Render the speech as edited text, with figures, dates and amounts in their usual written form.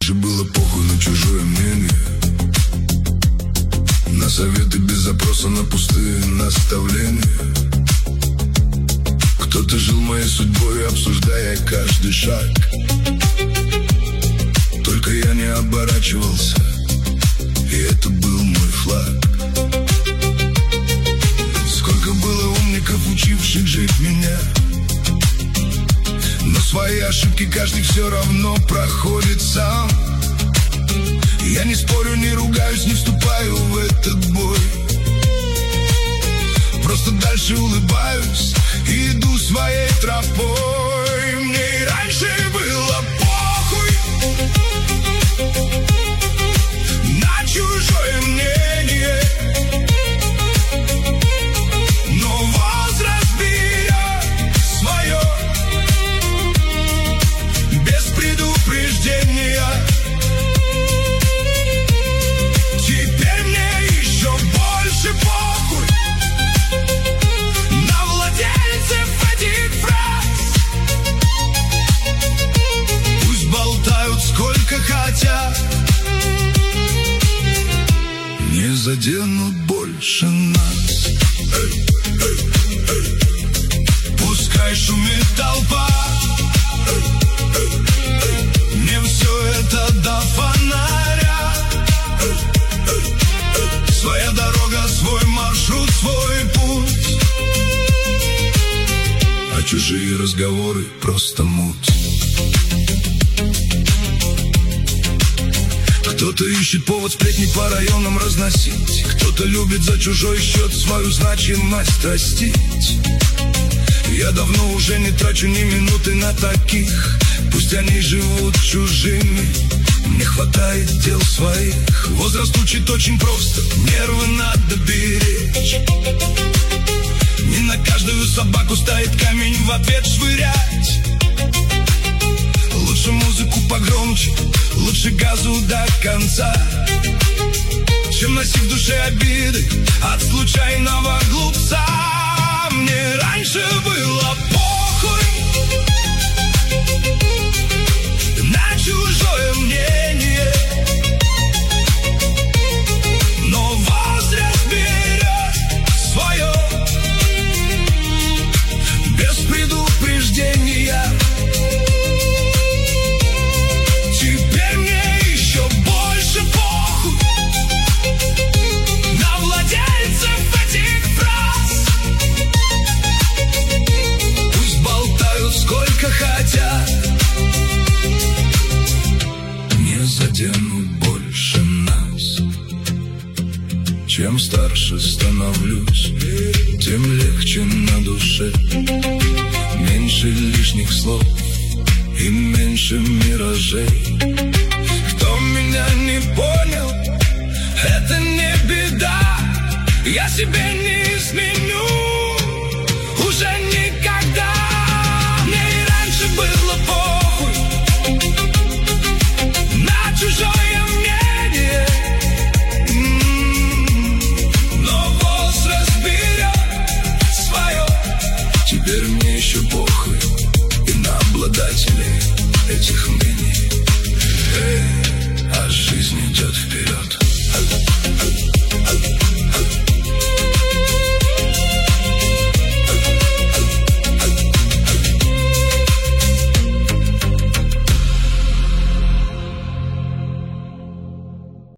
раньше было похуй на чужое мнение, на советы без запроса, на пустые наставления. Кто-то жил моей судьбой, обсуждая каждый шаг. Только я не оборачивался, и это был мой флаг. Сколько было умников, учивших жить меня, но свои ошибки каждый все равно проходит сам. Я не спорю, не ругаюсь, не вступаю в этот бой. Просто дальше улыбаюсь и иду своей тропой. Мне и раньше было похуй на чужое мнение, но возраст берет свое без предупреждения. Теперь мне еще больше похуй на владельцев этих фраз. Пусть болтают сколько хотят, не заденут больше нас. Пускай шумит толпа, мне все это до фонаря. Своя дорога, свой маршрут, свой путь, а чужие разговоры просто муть. Кто-то ищет повод сплетни по районам разносить, кто-то любит за чужой счет свою значимость растить. Я давно уже не трачу ни минуты на таких, пусть они живут чужими, мне хватает дел своих. Возраст учит очень просто, нервы надо беречь. Не на каждую собаку стоит камень в ответ швырять. Лучше музыку погромче, лучше газу до конца, чем носить в душе обиды от случайного глупца. Мне раньше было похуй на чужое мнение, но возраст берет свое без предупреждения. Теперь мне еще больше похуй на владельцев этих фраз. Пусть болтают сколько хотят, не заденут больше нас. Чем старше становлюсь, тем легче на душе. Меньше лишних слов и меньше миражей. Кто меня не понял, это не беда, я себе не изменю уже никогда. Мне и раньше было похуй на чужое мнение, но возраст берет свое. Теперь мне еще похуй и на обладателей этих мнений. А жизнь идет вперед.